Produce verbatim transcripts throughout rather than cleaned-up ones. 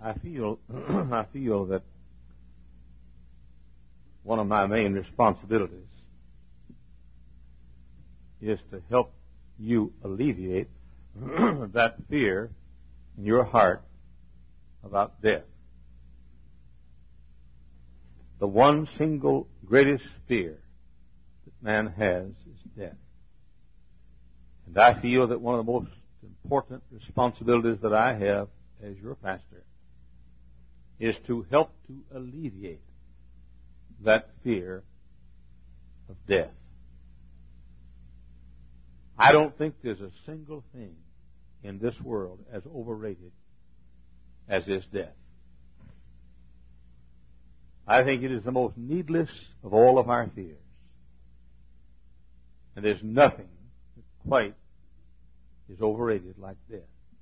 I feel I feel that one of my main responsibilities is to help you alleviate that fear in your heart about death. The one single greatest fear that man has is death. And I feel that one of the most important responsibilities that I have as your pastor is to help to alleviate that fear of death. I don't think there's a single thing in this world as overrated as is death. I think it is the most needless of all of our fears. And there's nothing that quite is overrated like death.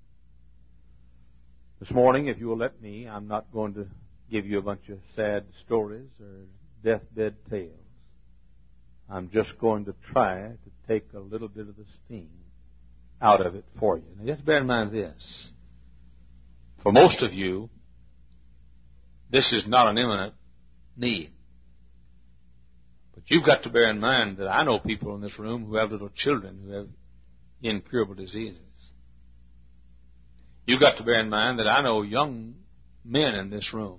This morning, if you will let me, I'm not going to give you a bunch of sad stories or deathbed tales. I'm just going to try to take a little bit of the sting out of it for you. Now, just bear in mind this. For most of you, this is not an imminent need. But you've got to bear in mind that I know people in this room who have little children who have incurable diseases. You've got to bear in mind that I know young men in this room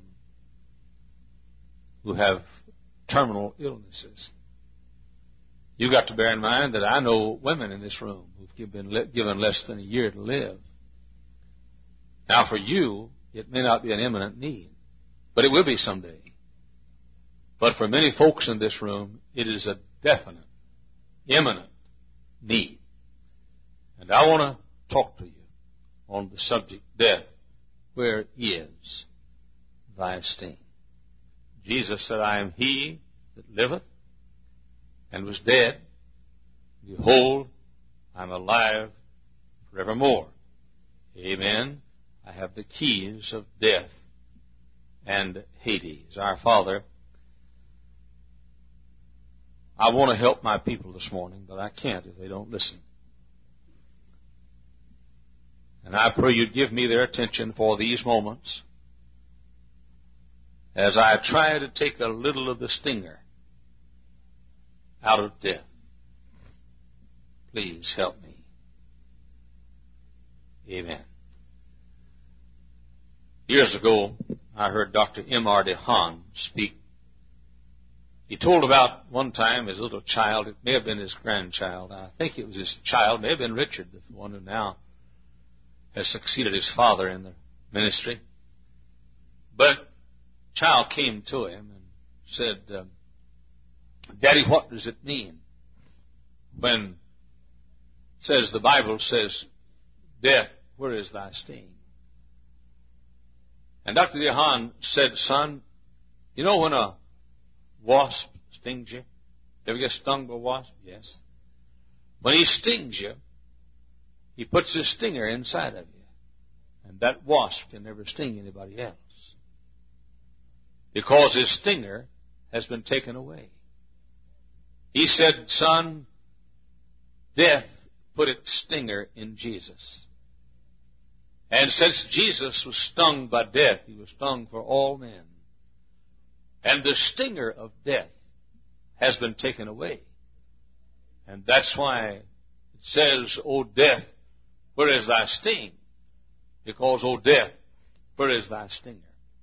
who have terminal illnesses. You've got to bear in mind that I know women in this room who've been given less than a year to live. Now, for you, it may not be an imminent need, but it will be someday. But for many folks in this room, it is a definite, imminent need. And I want to talk to you on the subject, death. Where is thy sting? Jesus said, I am he that liveth and was dead. Behold, I am alive forevermore. Amen. I have the keys of death and Hades. Our Father, I want to help my people this morning, but I can't if they don't listen. And I pray you'd give me their attention for these moments as I try to take a little of the stinger out of death. Please help me. Amen. Years ago, I heard Doctor M R DeHaan speak. He told about one time his little child, it may have been his grandchild, I think it was his child, may have been Richard, the one who now has succeeded his father in the ministry. But child came to him and said, uh, Daddy, what does it mean when it says the Bible says, death, where is thy sting? And Doctor DeHaan said, son, you know when a wasp stings you? You ever get stung by a wasp? Yes. When he stings you, he puts his stinger inside of you. And that wasp can never sting anybody else. Because his stinger has been taken away. He said, son, death put its stinger in Jesus. And since Jesus was stung by death, he was stung for all men. And the stinger of death has been taken away. And that's why it says, O death, where is thy sting? Because, O death, where is thy stinger?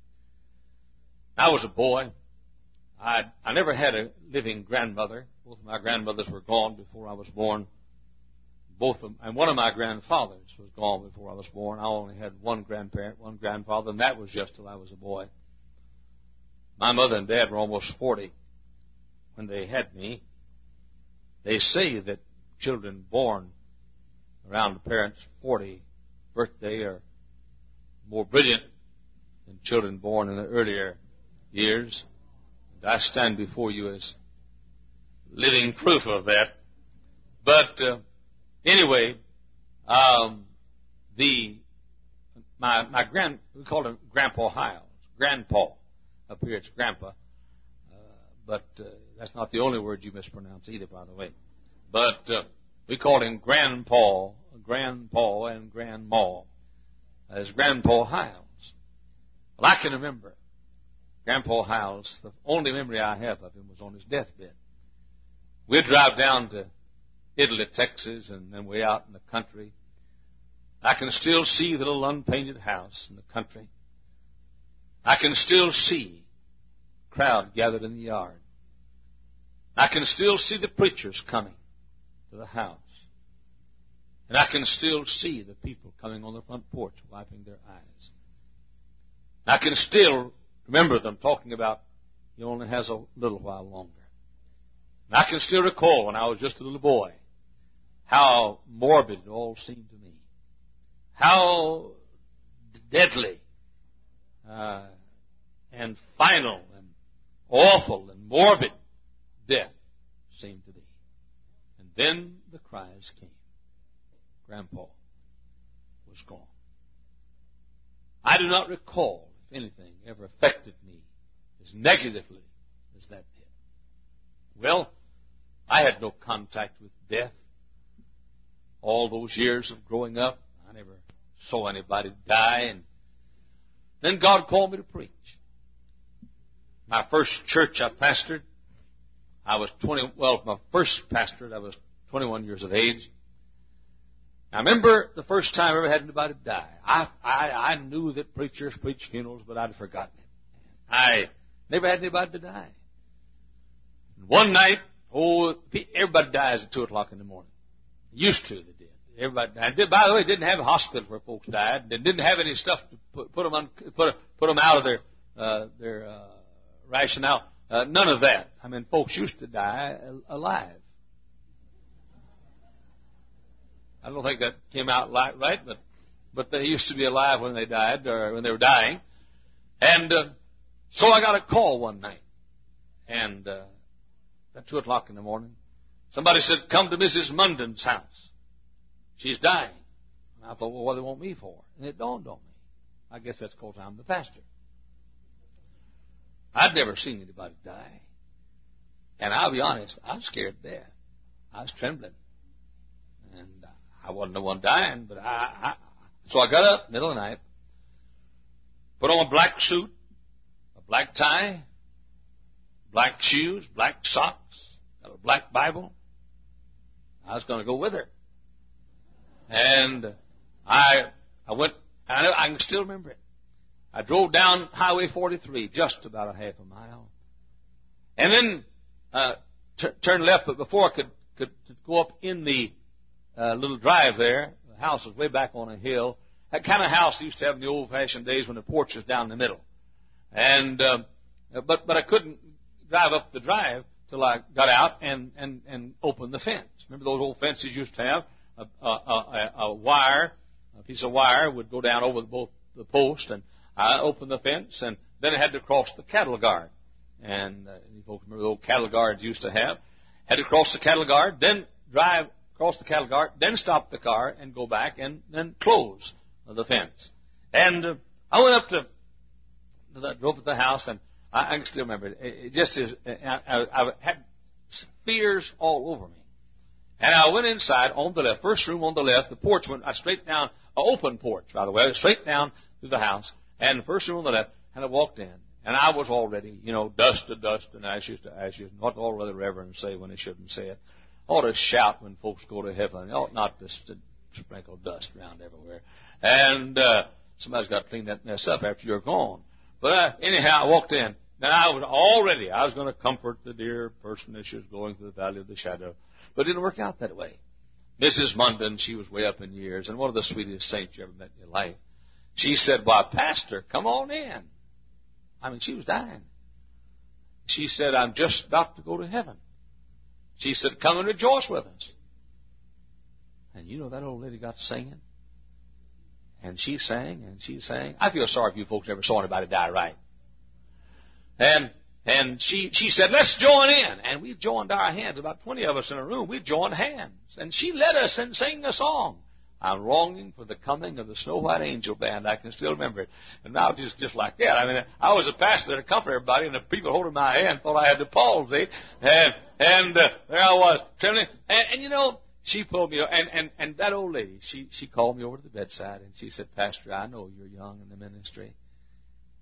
I was a boy. I I never had a living grandmother. Both of my grandmothers were gone before I was born. Both of, and one of my grandfathers was gone before I was born. I only had one grandparent, one grandfather, and that was just till I was a boy. My mother and dad were almost forty when they had me. They say that children born around the parents' fortieth birthday are more brilliant than children born in the earlier years. And I stand before you as living proof of that. But uh, anyway, um, the my my grand we called him Grandpa Hiles, Grandpa. Up here it's Grandpa, uh, but uh, that's not the only word you mispronounce either, by the way. But uh, we called him Grandpa, Grandpa, and Grandma as Grandpa Hiles. Well, I can remember Grandpa Howells. The only memory I have of him was on his deathbed. We'd drive down to Italy, Texas, and then way out in the country. I can still see the little unpainted house in the country. I can still see the crowd gathered in the yard. I can still see the preachers coming to the house. And I can still see the people coming on the front porch wiping their eyes. I can still remember them talking about he only has a little while longer. And I can still recall when I was just a little boy how morbid it all seemed to me. How deadly uh, and final and awful and morbid death seemed to be. And then the cries came. Grandpa was gone. I do not recall if anything ever affected me as negatively as that did. Well, I had no contact with death. All those years of growing up, I never saw anybody die. And then God called me to preach. My first church I pastored, I was twenty, well, my first pastorate, I was twenty-one years of age. I remember the first time I ever had anybody die. I, I, I knew that preachers preach funerals, but I'd forgotten it. I never had anybody to die. One night, oh, everybody dies at two o'clock in the morning. Used to, they did. Everybody died. By the way, didn't have a hospital where folks died. They didn't have any stuff to put, put them on, put, put them out of their uh, their uh, rationale. Uh, none of that. I mean, folks used to die alive. I don't think that came out right, but but they used to be alive when they died or when they were dying. And uh, so I got a call one night, and uh, at two o'clock in the morning, somebody said, "Come to Missus Munden's house. She's dying." And I thought, well, what do they want me for? And it dawned on me. I guess that's because I'm the pastor. I'd never seen anybody die. And I'll be honest, I was scared to death. I was trembling. And I wasn't the one dying, but I, I... So I got up, middle of the night, put on a black suit, a black tie, black shoes, black socks, got a black Bible. I was going to go with her. And I I went, I, know, I can still remember it. I drove down Highway forty-three, just about a half a mile. And then uh, t- turned left, but before I could, could go up in the uh, little drive there, the house was way back on a hill. That kind of house they used to have in the old-fashioned days when the porch was down the middle. And um, but but I couldn't drive up the drive till I got out and, and, and opened the fence. Remember those old fences used to have? A, a, a, a wire, a piece of wire would go down over both the post, and I opened the fence, and then I had to cross the cattle guard. And uh, you folks remember the old cattle guards used to have. Had to cross the cattle guard, then drive across the cattle guard, then stop the car and go back and then close the fence. And uh, I went up to, to the, drove to the house, and I, I can still remember it. It, it just is, I, I, I had fears all over me. And I went inside on the left, first room on the left. The porch went I straight down, an open porch, by the way, straight down through the house. And the first room on the left, and I walked in. And I was already, you know, dust to dust and ashes to ashes. What all the reverends say when they shouldn't say it. I ought to shout when folks go to heaven. They ought not just to sprinkle dust around everywhere. And uh, somebody's got to clean that mess up after you're gone. But uh, anyhow, I walked in. Now, I was already, I was going to comfort the dear person as she was going through the valley of the shadow. But it didn't work out that way. Missus Munden, she was way up in years, and one of the sweetest saints you ever met in your life. She said, "Why, Pastor, come on in." I mean, she was dying. She said, "I'm just about to go to heaven." She said, "Come and rejoice with us." And you know, that old lady got singing. And she sang, and she sang. I feel sorry if you folks never saw anybody die right. And And she, she said, "Let's join in." And we joined our hands, about twenty of us in a room. We joined hands. And she led us and sang a song. "I'm longing for the coming of the Snow White Angel Band." I can still remember it. And now just, just like that. I mean, I was a pastor to comfort everybody, and the people holding my hand thought I had the palsy. And, and uh, there I was, trembling. And, and you know, she pulled me, and, and, and that old lady, she, she called me over to the bedside, and she said, "Pastor, I know you're young in the ministry.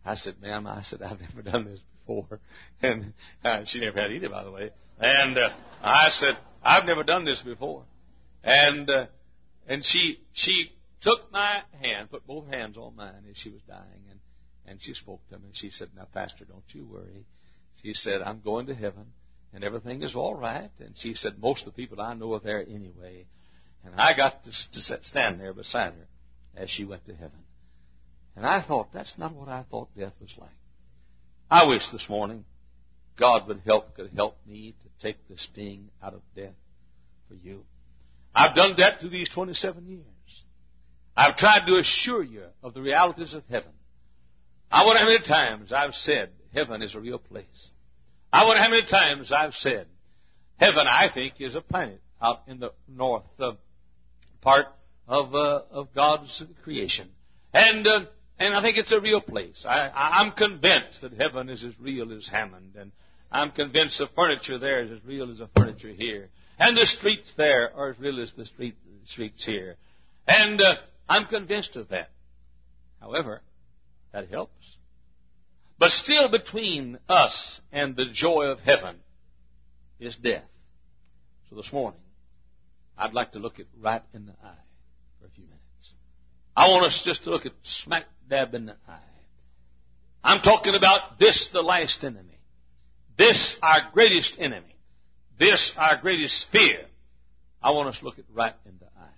I said, ma'am, I said, I've never done this before. And uh, she never had either, by the way. And uh, I said, I've never done this before. And uh, and she she took my hand, put both hands on mine as she was dying, and, and she spoke to me. She said, now, Pastor, don't you worry. She said, I'm going to heaven, and everything is all right. And she said, most of the people I know are there anyway. And I got to, to stand there beside her as she went to heaven. And I thought, that's not what I thought death was like. I wish this morning God would help, could help me to take the sting out of death for you. I've done that through these twenty-seven years. I've tried to assure you of the realities of heaven. I wonder how many times I've said heaven is a real place. I wonder how many times I've said heaven, I think, is a planet out in the north uh, part of uh, of God's creation. And uh, and I think it's a real place. I, I'm convinced that heaven is as real as Hammond. And I'm convinced the furniture there is as real as the furniture here. And the streets there are as real as the street, streets here. And uh, I'm convinced of that. However, that helps. But still between us and the joy of heaven is death. So this morning, I'd like to look it right in the eye for a few minutes. I want us just to look at smack dab in the eye. I'm talking about this, the last enemy. This, our greatest enemy. This, our greatest fear. I want us to look it right in the eye.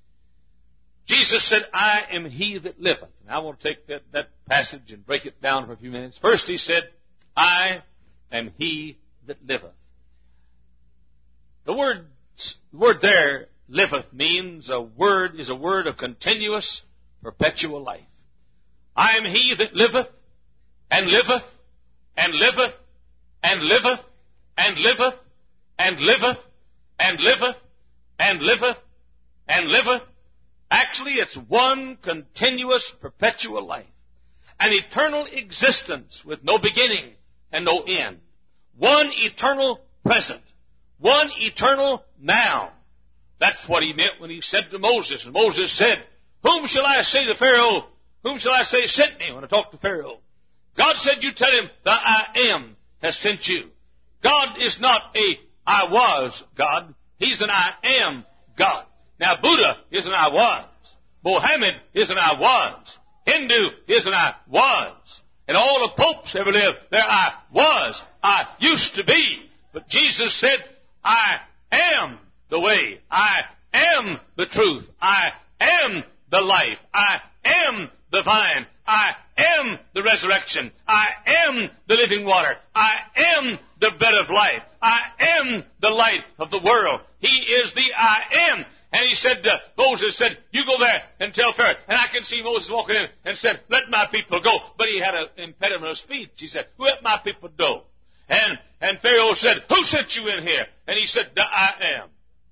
Jesus said, I am he that liveth. And I want to take that, that passage and break it down for a few minutes. First he said, I am he that liveth. The word, the word there, liveth, means a word, is a word of continuous, perpetual life. I am he that liveth, and liveth, and liveth, and liveth, and liveth, and liveth, and liveth, and liveth, and liveth. Actually, it's one continuous, perpetual life. An eternal existence with no beginning and no end. One eternal present. One eternal now. That's what he meant when he said to Moses. And Moses said, whom shall I say to Pharaoh? Whom shall I say sent me when I talk to Pharaoh? God said, you tell him that I am has sent you. God is not a I was God. He's an I am God. Now, Buddha is an I was. Mohammed is an I was. Hindu is an I was. And all the popes ever lived, there I was. I used to be. But Jesus said, I am the way. I am the truth. I am the life. I am the vine. I am the resurrection. I am the living water. I am the bread of life. I am the light of the world. He is the I am. And he said, uh, Moses said, you go there and tell Pharaoh. And I can see Moses walking in and said, let my people go. But he had an impediment of speech. He said, let my people go. And, and Pharaoh said, who sent you in here? And he said, the I am.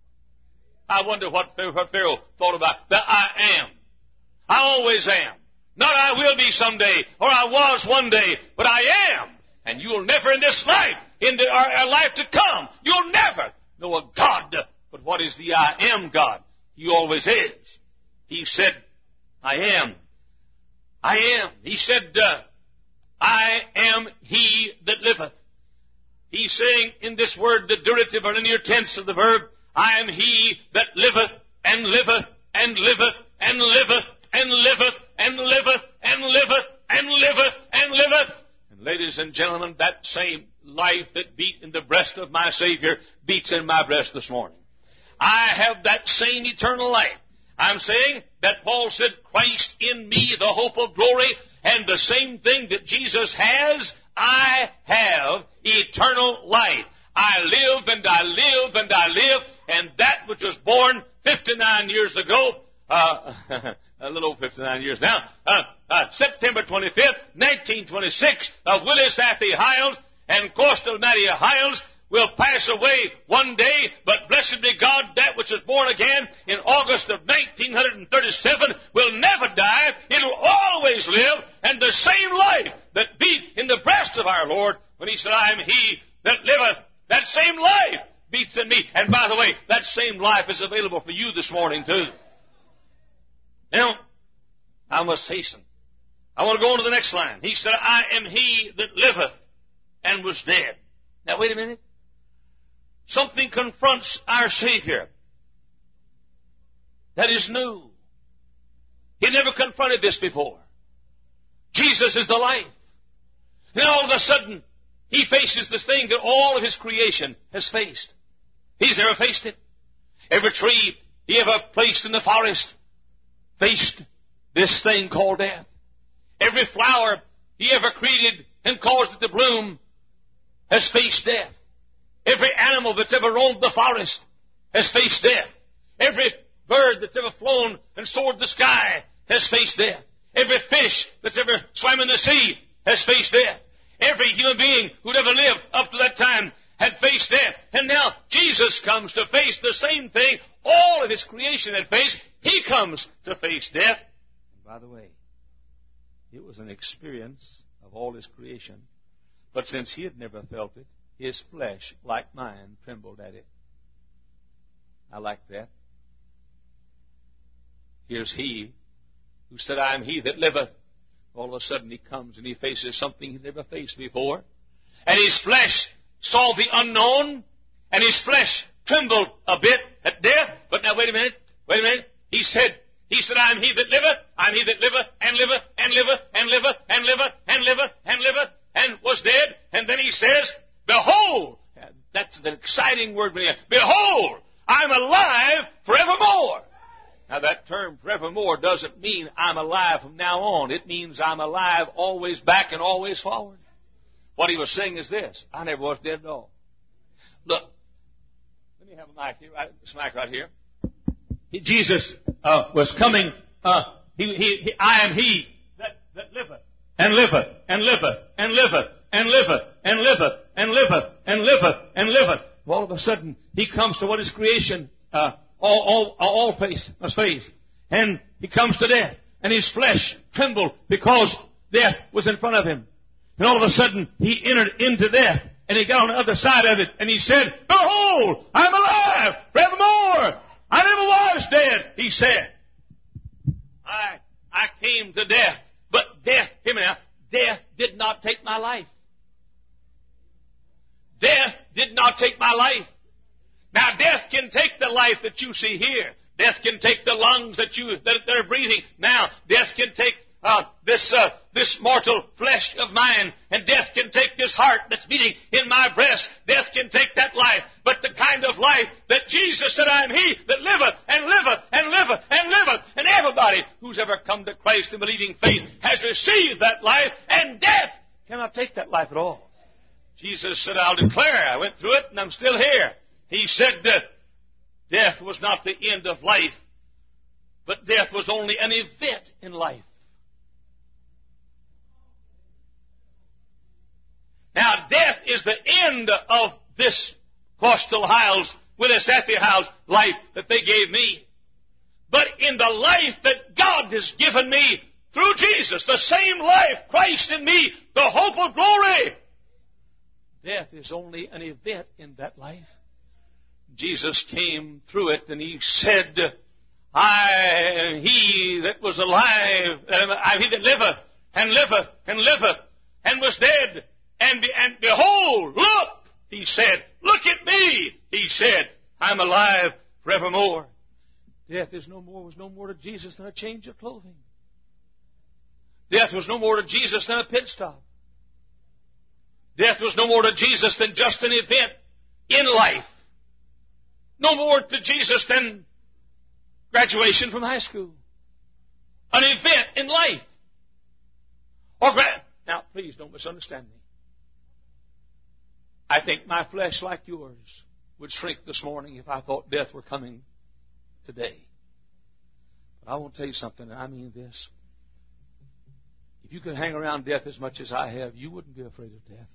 I wonder what, what Pharaoh thought about the I am. I always am. Not I will be someday, or I was one day, but I am. And you'll never in this life, in the, our, our life to come, you'll never know a God. But what is the I am God? He always is. He said, I am. I am. He said, uh, I am he that liveth. He's saying in this word, the durative or linear tense of the verb, I am he that liveth, and liveth, and liveth, and liveth, and liveth, and liveth, and liveth, and liveth, and liveth. And ladies and gentlemen, that same life that beat in the breast of my Savior beats in my breast this morning. I have that same eternal life. I'm saying that Paul said, Christ in me, the hope of glory, and the same thing that Jesus has, I have eternal life. I live and I live and I live, and that which was born fifty-nine years ago, uh, a little over fifty-nine years now, uh, uh, September twenty-fifth, nineteen twenty-six, of Willis Athy Hiles and Coastal Matty Hiles, will pass away one day, but blessed be God, that which is born again in August of nineteen thirty-seven will never die. It'll always live, and the same life that beat in the breast of our Lord when he said, I am he that liveth, that same life beats in me. And by the way, that same life is available for you this morning too. Now, I must hasten. I want to go on to the next line. He said, I am he that liveth and was dead. Now wait a minute. Something confronts our Savior that is new. He never confronted this before. Jesus is the life. Then all of a sudden, he faces this thing that all of his creation has faced. He's never faced it. Every tree he ever placed in the forest faced this thing called death. Every flower he ever created and caused it to bloom has faced death. Every animal that's ever roamed the forest has faced death. Every bird that's ever flown and soared the sky has faced death. Every fish that's ever swam in the sea has faced death. Every human being who'd ever lived up to that time had faced death. And now Jesus comes to face the same thing all of his creation had faced. He comes to face death. And by the way, it was an experience of all his creation. But since he had never felt it, his flesh, like mine, trembled at it. I like that. Here's he who said, I am he that liveth. All of a sudden he comes and he faces something he never faced before. And his flesh saw the unknown, and his flesh trembled a bit at death. But now wait a minute, wait a minute. He said, he said, I am he that liveth, I am he that liveth, and liveth, and liveth, and liveth, and liveth, and liveth, and liveth, and was dead. And then he says, behold, that's the exciting word. Behold, I'm alive forevermore. Now that term forevermore doesn't mean I'm alive from now on. It means I'm alive always back and always forward. What he was saying is this: I never was dead at all. Look, let me have a mic here, right, this mic right here. He, Jesus uh, was coming. Uh, he, he, he, I am he that, that liveth and liveth and liveth and liveth and liveth and liveth and liveth and liveth and liveth. All of a sudden, he comes to what is creation. Uh, all, all, all face must face, and he comes to death, and his flesh trembled because death was in front of him. And all of a sudden, he entered into death, and he got on the other side of it, and he said, behold, I'm alive forevermore. I never was dead, he said. I, I came to death, but death, hear me now, death did not take my life. Death did not take my life. Now, death can take the life that you see here. Death can take the lungs that you that, that are breathing now. Death can take uh, this uh, this mortal flesh of mine, and death can take this heart that's beating in my breast. Death can take that life, but the kind of life that Jesus said, I am he that liveth and liveth and liveth and liveth. And everybody who's ever come to Christ in believing faith has received that life, and death cannot take that life at all. Jesus said, I'll declare, I went through it and I'm still here. He said that death was not the end of life, but death was only an event in life. Now, death is the end of this Coastal Hiles, Willis-Athy Hiles life that they gave me. But in the life that God has given me through Jesus, the same life, Christ in me, the hope of glory, death is only an event in that life. Jesus came through it, and he said, I am he that was alive, I am he that liveth, and liveth, and liveth, and was dead, and, be, and behold, look, he said, look at me, he said, I'm alive forevermore. Death is no more, was no more to Jesus than a change of clothing. Death was no more to Jesus than a pit stop. Death was no more to Jesus than just an event in life. No more to Jesus than graduation from high school. An event in life. Or gra- Now, please don't misunderstand me. I think my flesh, like yours, would shrink this morning if I thought death were coming today. But I want to tell you something, and I mean this. If you could hang around death as much as I have, you wouldn't be afraid of death.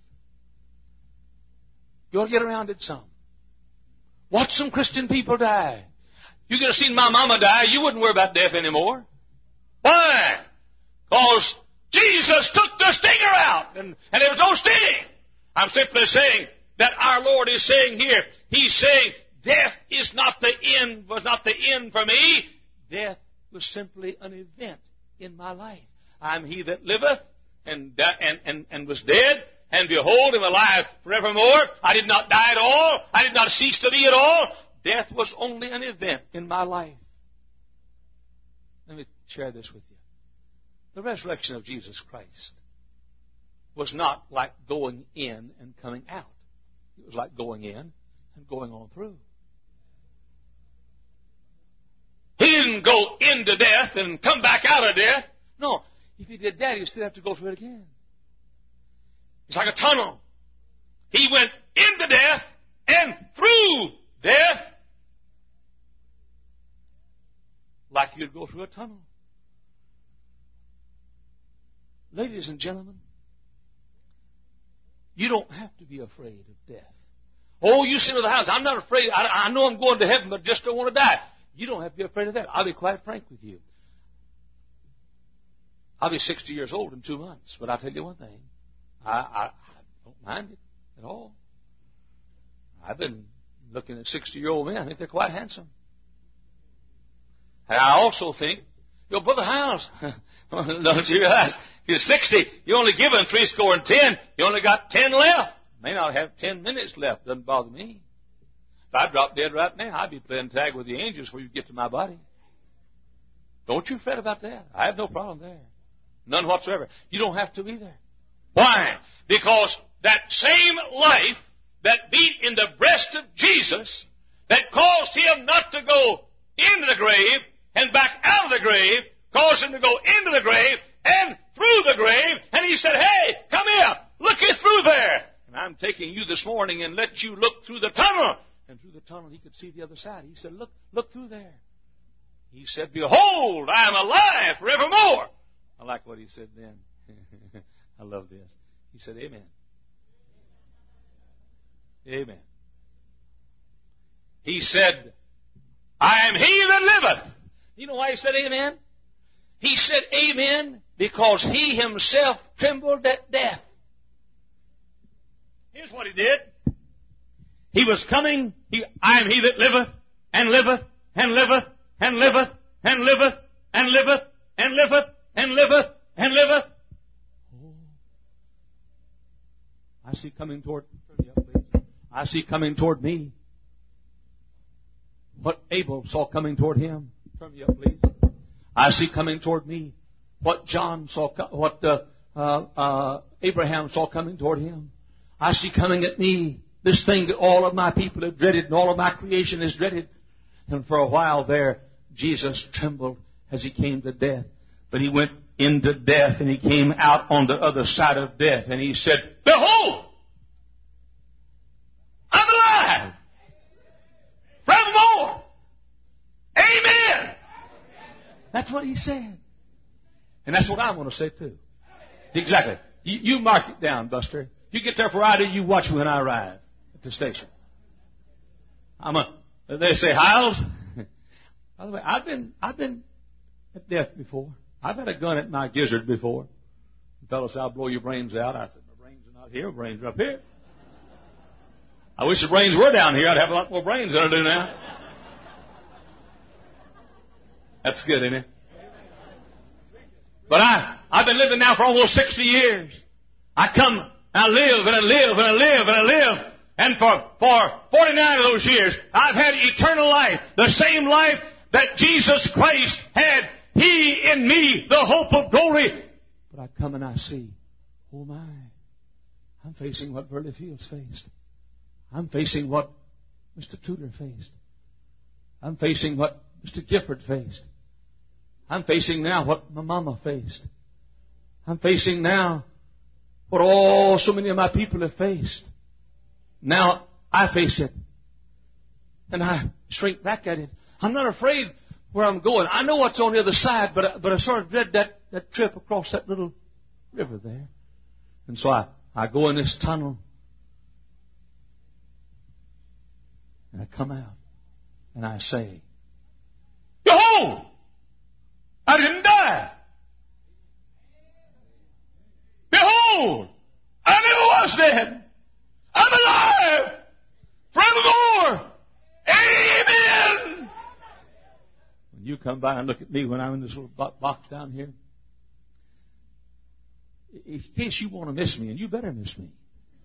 You ought to get around it some. Watch some Christian people die. You could have seen my mama die, you wouldn't worry about death anymore. Why? Because Jesus took the stinger out, and, and there was no sting. I'm simply saying that our Lord is saying here, He's saying death is not the end, was not the end for me. Death was simply an event in my life. I am he that liveth and, and, and, and was dead, and behold, am alive forevermore. I did not die at all. I did not cease to be at all. Death was only an event in my life. Let me share this with you. The resurrection of Jesus Christ was not like going in and coming out. It was like going in and going on through. He didn't go into death and come back out of death. No. If he did that, he'd still have to go through it again. It's like a tunnel. He went into death and through death like you'd go through a tunnel. Ladies and gentlemen, you don't have to be afraid of death. Oh, you sit in the house. I'm not afraid. I, I know I'm going to heaven, but just don't want to die. You don't have to be afraid of that. I'll be quite frank with you. I'll be sixty years old in two months, but I'll tell you one thing. I, I, I don't mind it at all. I've been looking at sixty-year-old men. I think they're quite handsome. And I also think, your brother Howes, don't you realize, if you're sixty, you're only given three score and ten. You only got ten left. May not have ten minutes left. Doesn't bother me. If I dropped dead right now, I'd be playing tag with the angels before you get to my body. Don't you fret about that. I have no problem there. None whatsoever. You don't have to either. Why? Because that same life that beat in the breast of Jesus, that caused him not to go into the grave and back out of the grave, caused him to go into the grave and through the grave, and he said, hey, come here, look you through there. And I'm taking you this morning and let you look through the tunnel. And through the tunnel he could see the other side. He said, look, look through there. He said, behold, I am alive forevermore. I like what he said then. I love this. He said, amen. Amen. He said, I am he that liveth. You know why he said amen? He said amen because he himself trembled at death. Here's what he did. He was coming. He, I am he that liveth and liveth and liveth and liveth and liveth and liveth and liveth and liveth and liveth. Oh. I see coming toward. Turn me up, please. I see coming toward me what Abel saw coming toward him. Turn me up, please. I see coming toward me what John saw, what uh, uh, uh, Abraham saw coming toward him. I see coming at me this thing that all of my people have dreaded and all of my creation has dreaded. And for a while there, Jesus trembled as he came to death. But he went into death and he came out on the other side of death. And he said, behold, I'm alive forevermore. Amen. That's what he said. And that's what I'm going to say too. Exactly. You, you mark it down, Buster. You get there Friday, you watch me when I arrive at the station. I'm a, they say, Hiles. By the way, I've been, I've been at death before. I've had a gun at my gizzard before. The fellow said, I'll blow your brains out. I said, my brains are not here. My brains are up here. I wish the brains were down here. I'd have a lot more brains than I do now. That's good, isn't it? But I, I've been living now for almost sixty years. I come, I live and I live and I live and I live. And for, for forty-nine of those years, I've had eternal life. The same life that Jesus Christ had. He in me, the hope of glory. But I come and I see, oh my, I'm facing what Burley Fields faced. I'm facing what Mister Tudor faced. I'm facing what Mister Gifford faced. I'm facing now what my mama faced. I'm facing now what all so many of my people have faced. Now I face it. And I shrink back at it. I'm not afraid where I'm going. I know what's on the other side, but I, but I sort of dread that, that trip across that little river there. And so I, I go in this tunnel. And I come out. And I say, behold! I didn't die. Behold! I never was dead. I'm alive forevermore. Amen. When you come by and look at me when I'm in this little box down here, in case you want to miss me, and you better miss me.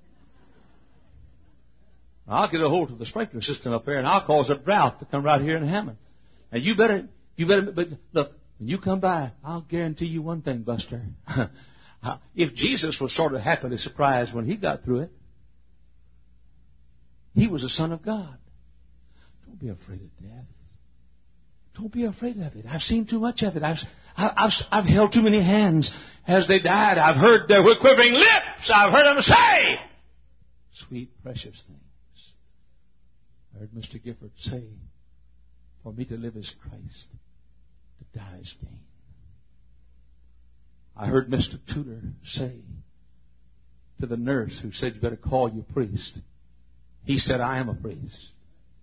I'll get a hold of the sprinkler system up there, and I'll cause a drought to come right here in Hammond. And you better, you better, but look, when you come by, I'll guarantee you one thing, Buster. If Jesus was sort of happily surprised when he got through it, he was the Son of God. Don't be afraid of death. Don't be afraid of it. I've seen too much of it. I've, I've, I've held too many hands as they died. I've heard their quivering lips. I've heard them say sweet, precious things. I heard Mister Gifford say, for me to live is Christ, to die is gain. I heard Mister Tudor say to the nurse who said, you better call your priest. He said, I am a priest.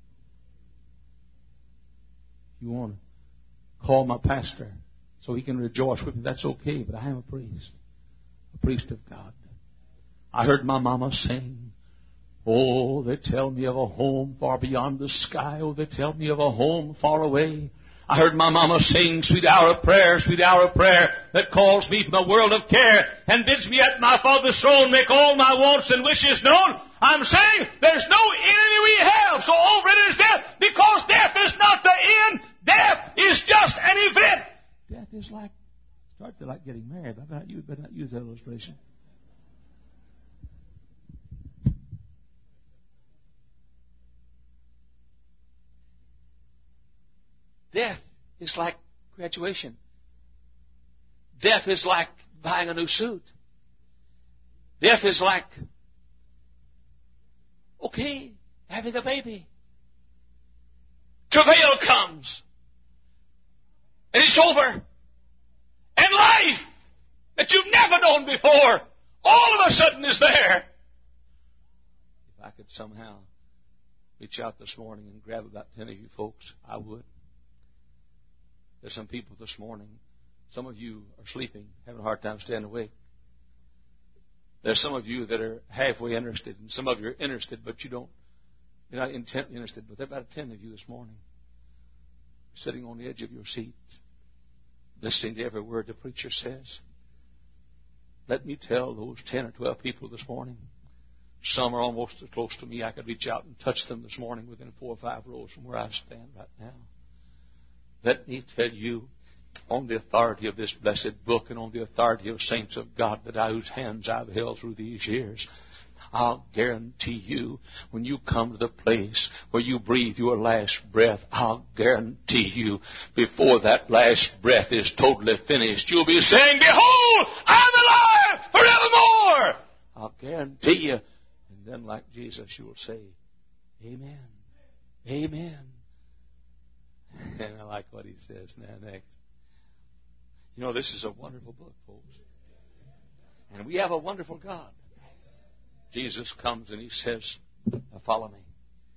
You want to call my pastor so he can rejoice with me, that's okay, but I am a priest, a priest of God. I heard my mama sing, oh, they tell me of a home far beyond the sky. Oh, they tell me of a home far away. I heard my mama sing, sweet hour of prayer, sweet hour of prayer, that calls me from a world of care and bids me at my Father's throne make all my wants and wishes known. I'm saying there's no enemy we have, so over it is death, because death is not the end. Death is just an event. Death is like, starts to like getting married. I better not use, better not use that illustration. Death is like graduation. Death is like buying a new suit. Death is like, okay, having a baby. Travail comes. And it's over. And life that you've never known before, all of a sudden is there. If I could somehow reach out this morning and grab about ten of you folks, I would. There's some people this morning, some of you are sleeping, having a hard time staying awake. There's some of you that are halfway interested, and some of you are interested, but you don't, you're not intently interested. But there are about ten of you this morning, sitting on the edge of your seat, listening to every word the preacher says. Let me tell those ten or twelve people this morning, some are almost as close to me, I could reach out and touch them this morning within four or five rows from where I stand right now. Let me tell you, on the authority of this blessed book and on the authority of saints of God that I, whose hands I've held through these years, I'll guarantee you, when you come to the place where you breathe your last breath, I'll guarantee you, before that last breath is totally finished, you'll be saying, behold, I'm alive forevermore! I'll guarantee you. And then, like Jesus, you will say, amen. Amen. And I like what he says now next. You know, this is a wonderful book, folks. And we have a wonderful God. Jesus comes and he says, follow me.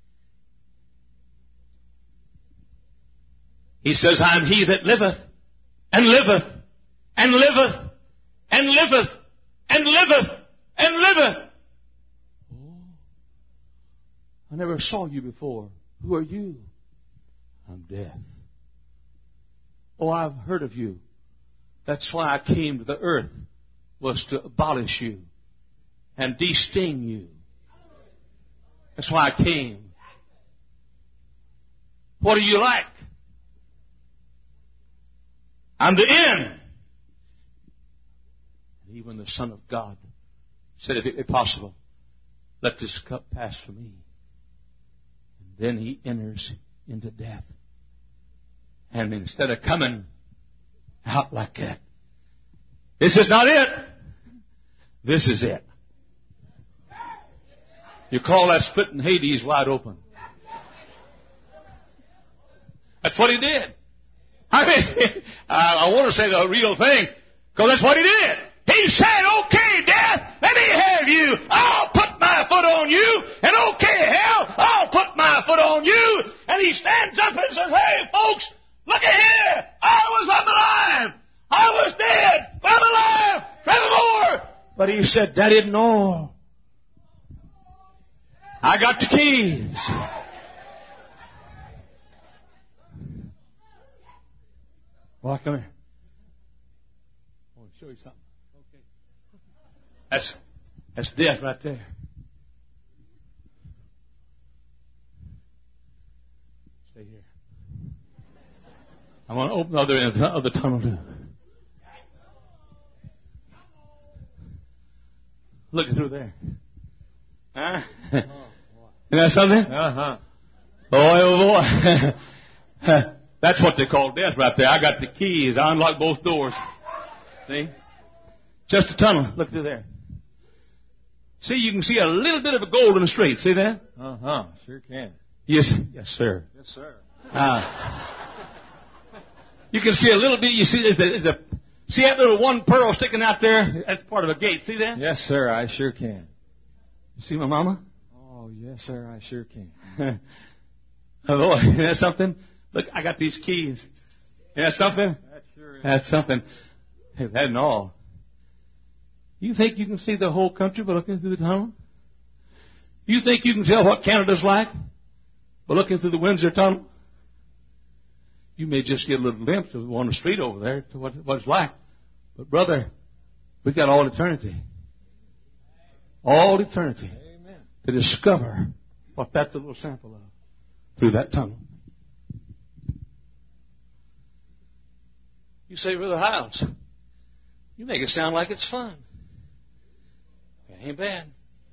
He says, I'm he that liveth, and liveth, and liveth, and liveth, and liveth, and liveth. Oh, I never saw you before. Who are you? I'm death. Oh, I've heard of you. That's why I came to the earth, was to abolish you and de-sting you. That's why I came. What are you like? I'm the end. And even the Son of God said, if it be possible, let this cup pass from me. And then he enters into death. And instead of coming out like that, this is not it. This is it. You call that splitting Hades wide open. That's what he did. I mean, I want to say the real thing, because that's what he did. He said, okay, death, let me have you. I'll put my foot on you. And okay, hell, I'll put my foot on you. And he stands up and says, hey, folks, look at here. I was alive. I was dead. I'm alive forevermore. But he said, that isn't all. I got the keys. Well, come here. I want to show you something. Okay. That's, that's death right there. Stay here. I'm going to open the other end of the tunnel too. Look through there. Huh? Isn't that something? Uh-huh. Boy, oh boy. That's what they call death right there. I got the keys. I unlocked both doors. See? Just a tunnel. Look through there. See, you can see a little bit of a golden street. See that? Uh-huh. Sure can. Yes, yes, sir. Yes, sir. Uh, you can see a little bit. You see, there's a, there's a, see that little one pearl sticking out there? That's part of a gate. See that? Yes, sir. I sure can. You see my mama? Oh, yes, sir. I sure can. Oh, boy, isn't that something? Look, I got these keys. Isn't that something? That sure is. That's something. Hey, that and all. You think you can see the whole country by looking through the tunnel? You think you can tell what Canada's like by looking through the Windsor Tunnel? You may just get a little glimpse of on the street over there to what, what it's like. But, brother, we've got all eternity. All eternity. Amen. To discover what that's a little sample of through that tunnel. You say, Brother Hiles, you make it sound like it's fun. It ain't bad.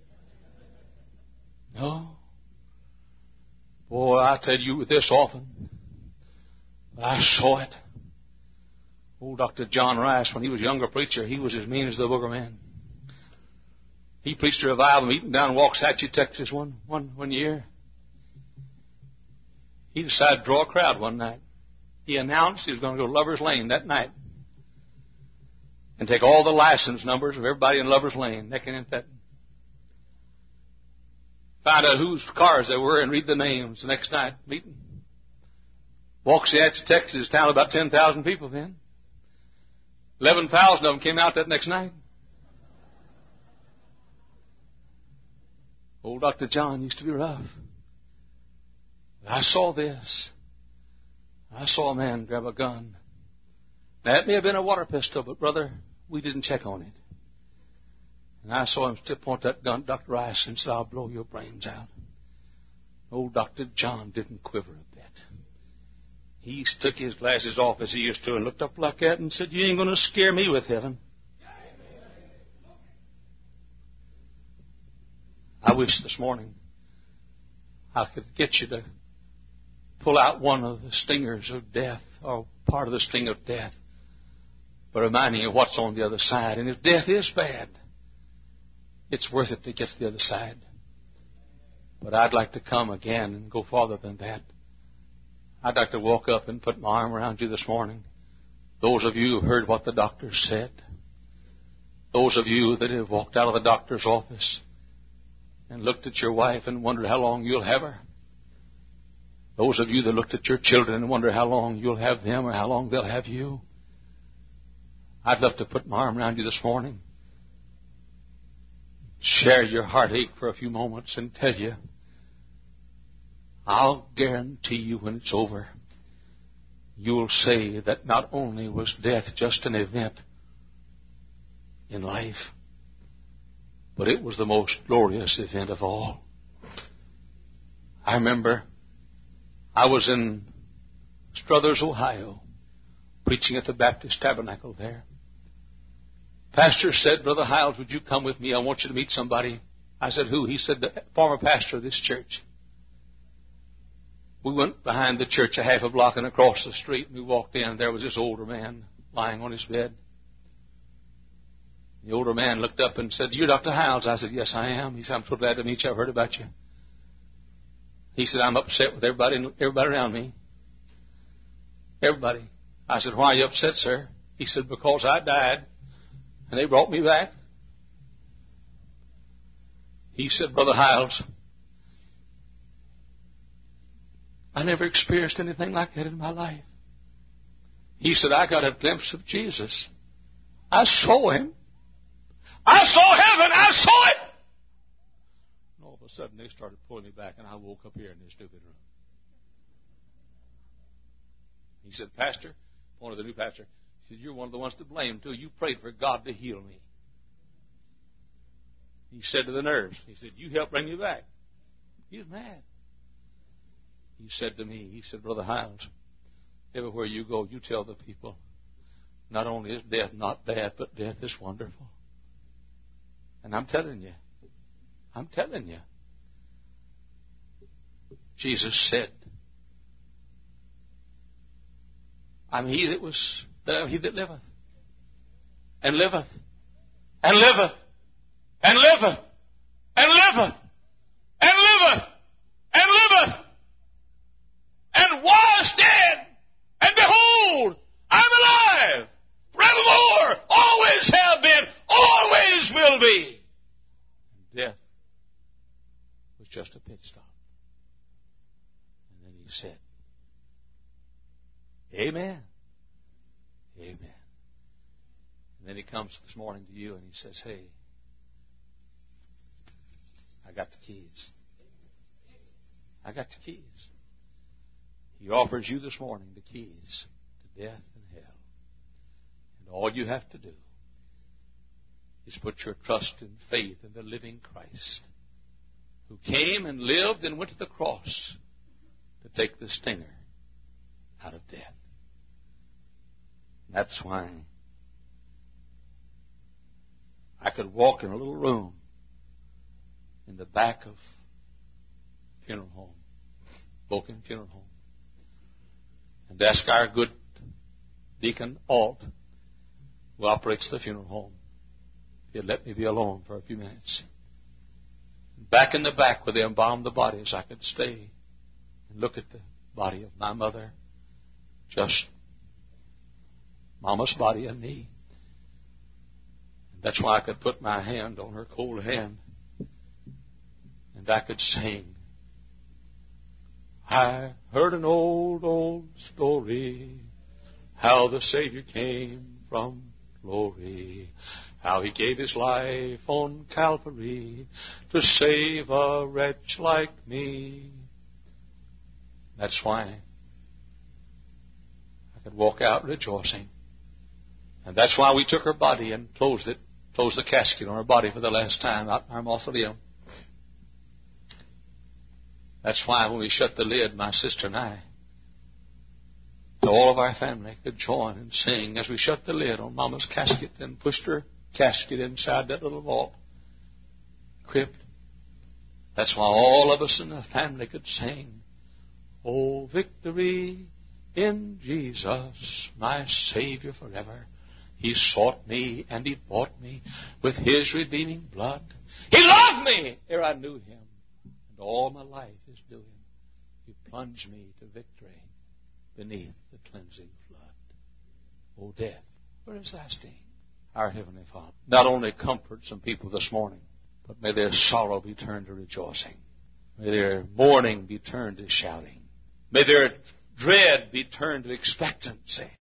No. Boy, I tell you this often. I saw it. Old Doctor John Rice, when he was a younger preacher, he was as mean as the booger man. He preached a revival meeting down in Waxahachie, Texas one, one, one year. He decided to draw a crowd one night. He announced he was going to go to Lover's Lane that night and take all the license numbers of everybody in Lover's Lane. They can that. Find out whose cars they were and read the names the next night meeting. Waxahachie, Texas, town of about ten thousand people then. eleven thousand of them came out that next night. Old Doctor John used to be rough. But I saw this. I saw a man grab a gun. That may have been a water pistol, but, brother, we didn't check on it. And I saw him still point that gun at Doctor Rice and said, I'll blow your brains out. Old Doctor John didn't quiver a bit. He took his glasses off as he used to and looked up like that and said, you ain't going to scare me with heaven. I wish this morning I could get you to pull out one of the stingers of death, or part of the sting of death, but reminding you what's on the other side. And if death is bad, it's worth it to get to the other side. But I'd like to come again and go farther than that. I'd like to walk up and put my arm around you this morning. Those of you who heard what the doctor said. Those of you that have walked out of the doctor's office and looked at your wife and wondered how long you'll have her. Those of you that looked at your children and wonder how long you'll have them or how long they'll have you. I'd love to put my arm around you this morning. Share your heartache for a few moments and tell you, I'll guarantee you when it's over, you'll say that not only was death just an event in life, but it was the most glorious event of all. I remember I was in Struthers, Ohio, preaching at the Baptist Tabernacle there. Pastor said, Brother Hiles, would you come with me? I want you to meet somebody. I said, who? He said, the former pastor of this church. We went behind the church a half a block and across the street, and we walked in. There was this older man lying on his bed. The older man looked up and said, you're Doctor Hiles? I said, yes, I am. He said, I'm so glad to meet you. I've heard about you. He said, I'm upset with everybody, everybody around me. Everybody. I said, why are you upset, sir? He said, because I died, and they brought me back. He said, Brother Hiles, I never experienced anything like that in my life. He said, I got a glimpse of Jesus. I saw him. I saw heaven. I saw it. And all of a sudden, they started pulling me back, and I woke up here in this stupid room. He said, Pastor, one of the new pastor, he said, you're one of the ones to blame, too. You prayed for God to heal me. he said to the nurse, he said, you help bring me back. He was mad. He said to me, he said, Brother Hiles, everywhere you go, you tell the people, not only is death not bad, but death is wonderful. And I'm telling you, I'm telling you, Jesus said, I'm he that was, uh, he that liveth, and liveth, and liveth, and liveth, and liveth, and liveth, and liveth, and was dead, and behold, I'm alive, forevermore, always have been, always will be. And death was just a pit stop. And then he said, Amen. Amen. And then he comes this morning to you and he says, hey, I got the keys. I got the keys. He offers you this morning the keys to death and hell. And all you have to do is put your trust and faith in the living Christ, who came and lived and went to the cross to take the stinger out of death. That's why I could walk in a little room in the back of funeral home, Boken Funeral Home, and ask our good Deacon Alt, who operates the funeral home, if he'd let me be alone for a few minutes. Back in the back where they embalmed the bodies, I could stay and look at the body of my mother, just Mama's body and me. And that's why I could put my hand on her cold hand and I could sing, I heard an old, old story, how the Savior came from glory, how he gave his life on Calvary to save a wretch like me. That's why I could walk out rejoicing. And that's why we took her body and closed it, closed the casket on her body for the last time out in our mausoleum. That's why when we shut the lid, my sister and I, all of our family could join and sing as we shut the lid on Mama's casket and pushed her casket inside that little vault crypt. That's why all of us in the family could sing, oh, victory in Jesus, my Savior forever. He sought me and he bought me with his redeeming blood. He loved me ere I knew him. And all my life is due him. He plunged me to victory beneath the cleansing flood. O death, where is thy sting? Our Heavenly Father, not only comfort some people this morning, but may their sorrow be turned to rejoicing. May their mourning be turned to shouting. May their dread be turned to expectancy.